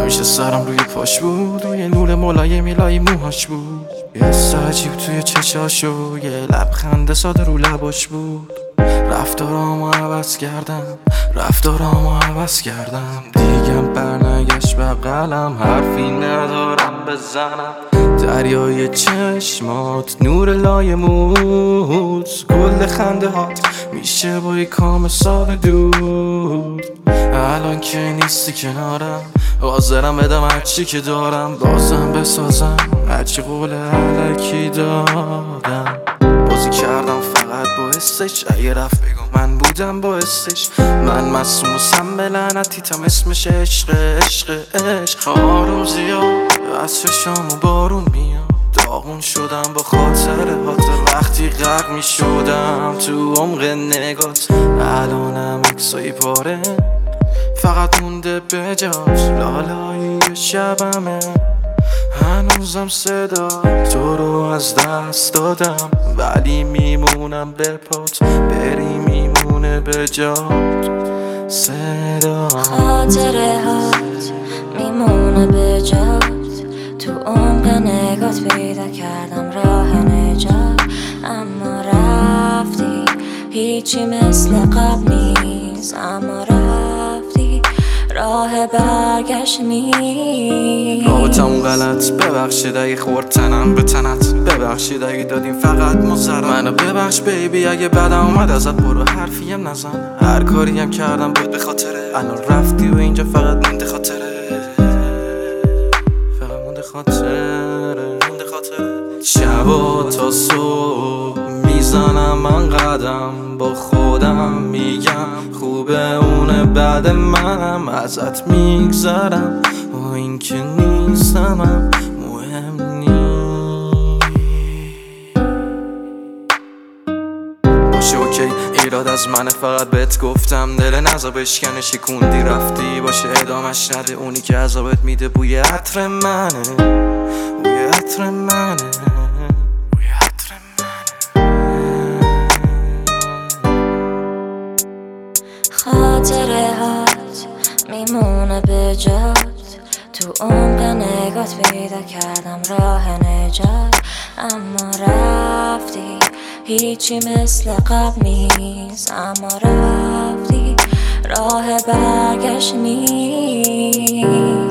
همیشه سرم روی پاش بود، روی نور ملایمی لای موهاش بود. یه حس عجیب توی چشاشو، یه لبخند ساده رو لباش بود. رفتارامو عوض کردم دیگم برنگشت بغلم، حرفی ندارم بزنم. دریای چشمات، نور لای موت، کل خنده هات میشه با یه کام سال دود. الان که نیستی کنارم، حاضرم بدم هرچی که دارم، بازم بسازم هرچی قول علکی دادم. بازی کردم فقط با حسش، اگه رفت بگو من بودم باعثش. من معصوم و سم به لعنتیتم، اسمش عشق عشق عشق. آروم زیاد از چشامو بارون میاد، داغون شدم با خاطرهات وقتی غرق میشدم تو عمق نگات. الانم عکسای پاره فقط مونده بجاش، لالایی شبمه هنوزم صدا تو رو از دست دادم، ولی میمونم به پات، بری میمونه به جات صدا. خاطره هات میمونه به جات، تو عمق نگات پیدا کردم راه نجات. اما رفتی هیچی مثل قبل نیست، اما رفتی راه برگشت نیست. رابطمون غلط، ببخشید اگه خورد تنم به تنت، ببخشید اگه دادیم فقط ما سرم. منو ببخش بیبی اگه بدم اومد ازت، برو حرفیم نزن. هر کاریم کردم بود به خاطره، الان رفتی و اینجا فقط مونده خاطره، فقط مونده خاطره. شبا تا صبح میزنم من قدم، با خودم میگم خوبه اونه بعد منم، ازت میگذرم و این که نیستمم مهم نیست. باشه اوکی ایراد از منه، فقط بهت گفتم دل نزا بشکنه، شکوندی رفتی باشه ادامش نده. اونی که عذابت میده بوی عطر منه، بوی عطر منه. خاطره هات میمونه به جات، تو عمق نگات پیدا کردم راه نجات. اما رفتی هیچی مثل قبل نیست، اما رفتی راه برگشت نیست.